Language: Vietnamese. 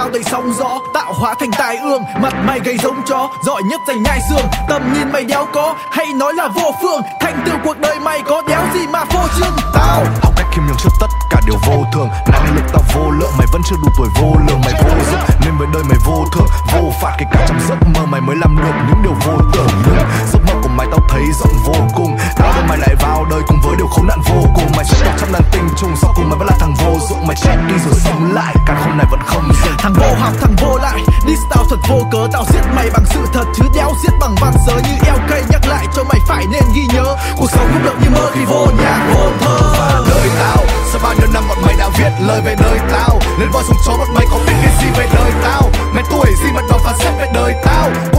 cao đầy sóng gió, tạo hóa thành tai ương. Mặt mày gầy giống chó, giỏi nhất giành nhai xương. Tầm nhìn mày đéo có, hay nói là vô phương. Thành tựu cuộc đời mày có đéo gì mà phô trương. Tao học cách khiêm nhường trước tất cả điều vô thường. Năng lực tao vô lượng, mày vẫn chưa đủ tuổi vô lường. Mày vô dụng nên với đời mày vô thương, vô phạt. Kể cả trong giấc mơ mày mới làm được những điều vô tưởng. Nhưng giấc mơ của mày tao thấy rộng vô cùng. Tao đưa mày lại vào đời cùng với điều khốn nạn vô cùng. Mày sẽ đọc trong đàn tình trùng, sau cùng mày vẫn là thằng vô dụng. Mày chết đi rồi sống lại, cả khôn này vẫn không dừng. Thằng vô học thằng vô lại, đi tao thật vô cớ. Tao giết mày bằng sự thật chứ đéo giết bằng văn sớ. Như LK nhắc lại cho mày phải nên ghi nhớ, cuộc sống không được như mơ khi vô nhạc vô thơ. Và đời tao, sau bao nhiêu năm bọn mày đã viết lời về đời tao. Lên voi súng chó bọn mày có biết cái gì về đời tao. Mày tuổi gì mà đòi phán xét về đời tao.